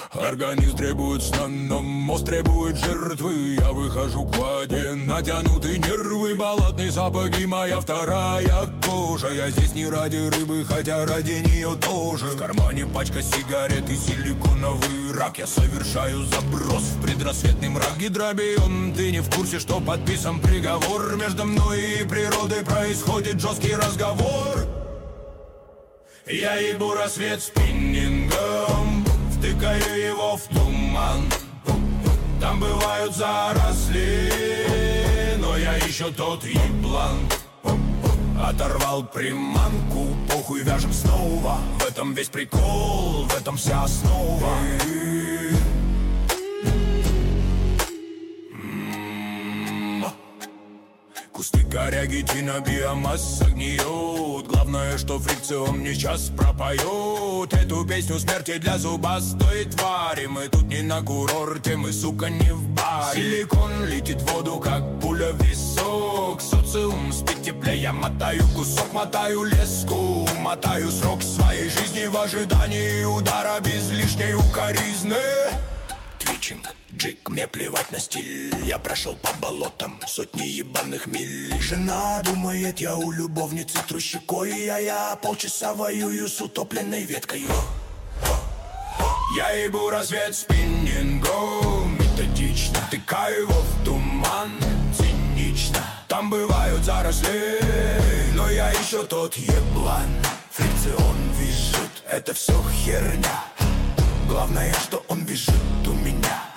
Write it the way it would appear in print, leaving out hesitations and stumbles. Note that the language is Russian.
Организм требует сна, но мозг требует жертвы. Я выхожу к воде, натянуты нервы, болотные сапоги, моя вторая кожа. Я здесь не ради рыбы, хотя ради нее тоже. В кармане пачка сигарет и силиконовый рак. Я совершаю заброс в предрассветный мрак. Гидробион, ты не в курсе, что подписан приговор. Между мной и природой происходит жесткий разговор. Я ебу рассвет спиннингом, втыкаю его в туман. Там бывают заросли, но я еще тот еблан. Оторвал приманку, похуй, вяжем снова. В этом весь прикол, в этом вся основа. Кусты коряги, тина, биомасса гниет. Главное, что фрикцион мне сейчас пропоет эту песню смерти для зубастой твари. Мы тут не на курорте, мы, сука, не в баре. Силикон летит в воду, как пуля в висок. Социум спит теплее, я мотаю кусок, мотаю леску, мотаю срок своей жизни в ожидании удара без лишней укоризны. Твичинг, джик, мне плевать на стиль. Я прошел по болотам сотни ебаных миль. Жена думает, я у любовницы трущикой, а я полчаса воюю с утопленной веткой. Я ебу рассвет спиннингом, методично тыкаю его в туман, цинично. Там бывают заросли, но я еще тот еблан. Фрикцион визжит, это все херня. Главное, что он визжит у меня.